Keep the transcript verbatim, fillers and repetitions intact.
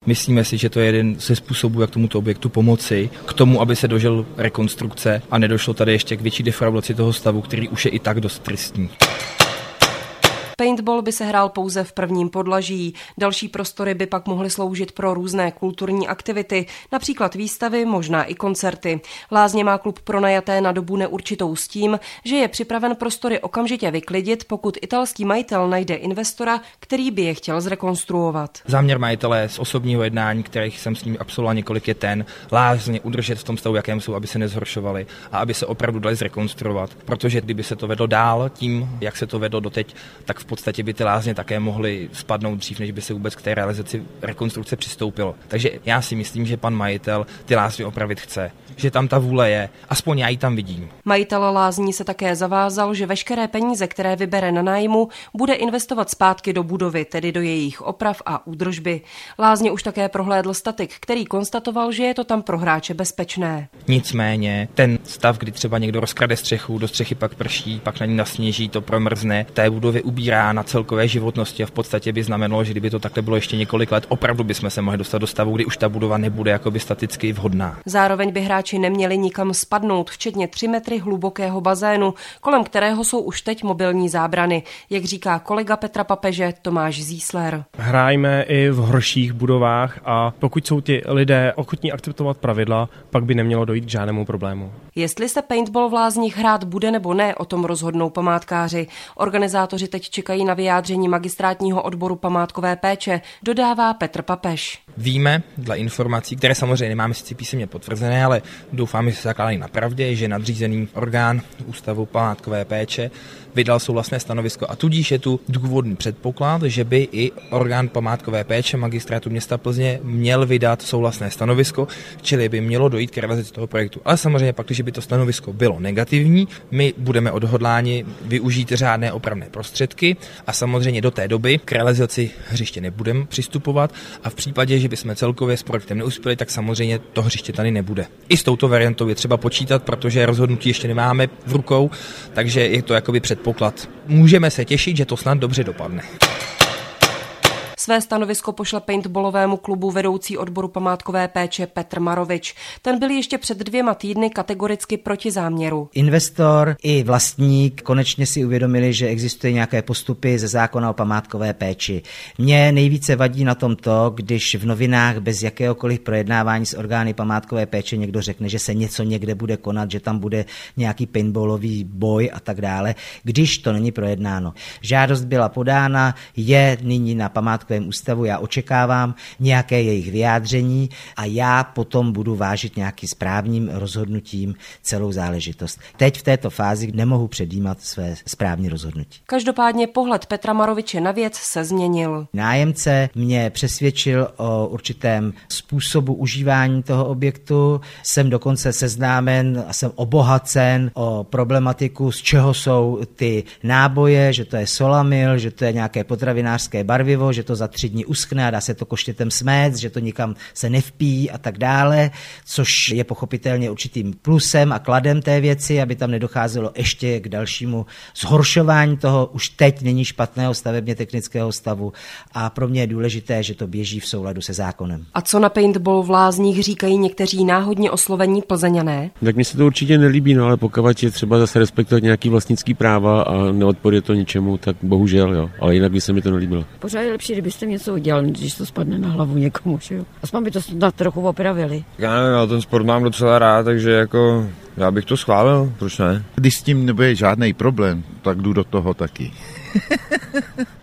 Myslíme si, že to je jeden ze způsobů, jak tomuto objektu pomoci, k tomu, aby se dožil rekonstrukce a nedošlo tady ještě k větší defraudaci toho stavu, který už je i tak dost tristní. Paintball by se hrál pouze v prvním podlaží. Další prostory by pak mohly sloužit pro různé kulturní aktivity, například výstavy, možná i koncerty. Lázně má klub pronajaté na dobu neurčitou s tím, že je připraven prostory okamžitě vyklidit, pokud italský majitel najde investora, který by je chtěl zrekonstruovat. Záměr majitele z osobního jednání, kterých jsem s ním absolvoval několik, je ten lázně udržet v tom stavu, jakém jsou, aby se nezhoršovaly a aby se opravdu dali zrekonstruovat. Protože kdyby se to vedlo dál tím, jak se to vedlo doteď, tak v podstatě by ty lázně také mohly spadnout dřív, než by se vůbec k té realizaci rekonstrukce přistoupilo. Takže já si myslím, že pan majitel ty lázně opravit chce, že tam ta vůle je, aspoň já ji tam vidím. Majitel lázní se také zavázal, že veškeré peníze, které vybere na nájmu, bude investovat zpátky do budovy, tedy do jejich oprav a údržby. Lázně už také prohlédl statik, který konstatoval, že je to tam pro hráče bezpečné. Nicméně ten stav, kdy třeba někdo rozkrade střechu, do střechy pak prší, pak na ní nasněží, to promrzne, té budově ubírá na celkové životnosti a v podstatě by znamenalo, že kdyby to takhle bylo ještě několik let, opravdu bychom se mohli dostat do stavu, kdy už ta budova nebude jakoby staticky vhodná. Zároveň by hráči neměli nikam spadnout, včetně tři metry hlubokého bazénu, kolem kterého jsou už teď mobilní zábrany, jak říká kolega Petra Papeže Tomáš Zísler. Hrajme i v horších budovách a pokud jsou ti lidé ochotní akceptovat pravidla, pak by nemělo dojít k žádnému problému. Jestli se paintball v lázních hrát bude nebo ne, o tom rozhodnou památkáři. Organizátoři teď čekají na vyjádření magistrátního odboru památkové péče, dodává Petr Papež. Víme, dle informací, které samozřejmě nemáme sice písemně potvrzené, ale doufáme, že se zakládají na pravdě, že nadřízený orgán Ústavu památkové péče vydal souhlasné stanovisko a tudíž je tu důvodný předpoklad, že by i orgán památkové péče magistrátu města Plzně měl vydat souhlasné stanovisko, čili by mělo dojít k realizaci toho projektu. Ale samozřejmě pak, když by to stanovisko bylo negativní, my budeme odhodláni využít řádné opravné prostředky a samozřejmě do té doby k realizaci hřiště nebudeme přistupovat a v případě, že bychom celkově s projektem neuspěli, tak samozřejmě to hřiště tady nebude. I s touto variantou je třeba počítat, protože rozhodnutí ještě nemáme v rukou, takže je to jakoby předpoklad. Můžeme se těšit, že to snad dobře dopadne. Své stanovisko pošle paintballovému klubu vedoucí odboru památkové péče Petr Marovič. Ten byl ještě před dvěma týdny kategoricky proti záměru. Investor i vlastník konečně si uvědomili, že existují nějaké postupy ze zákona o památkové péči. Mně nejvíce vadí na tom to, když v novinách bez jakéhokoliv projednávání s orgány památkové péče někdo řekne, že se něco někde bude konat, že tam bude nějaký paintballový boj a tak dále, když to není projednáno. Žádost byla podána, je nyní na památkové ústavu, já očekávám nějaké jejich vyjádření a já potom budu vážit nějakým správním rozhodnutím celou záležitost. Teď v této fázi nemohu předjímat své správní rozhodnutí. Každopádně pohled Petra Maroviče na věc se změnil. Nájemce mě přesvědčil o určitém způsobu užívání toho objektu. Jsem dokonce seznámen a jsem obohacen o problematiku, z čeho jsou ty náboje, že to je solamil, že to je nějaké potravinářské barvivo, že to za tři dny uschne a dá se to koštětem smést, že to nikam se nevpíjí a tak dále, což je pochopitelně určitým plusem a kladem té věci, aby tam nedocházelo ještě k dalšímu zhoršování toho už teď není špatného stavebně technického stavu a pro mě je důležité, že to běží v souladu se zákonem. A co na paintball v lázních říkají někteří náhodně oslovení Plzeňané? Tak mně se to určitě nelíbí, no ale pokud je třeba zase respektovat nějaký vlastnický práva a neodporuje to ničemu, tak bohužel, jo, ale jinak by se mi to nelíbilo. Pořád je lepší, kdybyste něco udělal, když to spadne na hlavu někomu, že jo. Aspoň by to snad trochu opravili. Já nevím, já ten sport mám docela rád, takže jako já bych to schválil, proč ne? Když s tím nebude žádný problém, tak jdu do toho taky.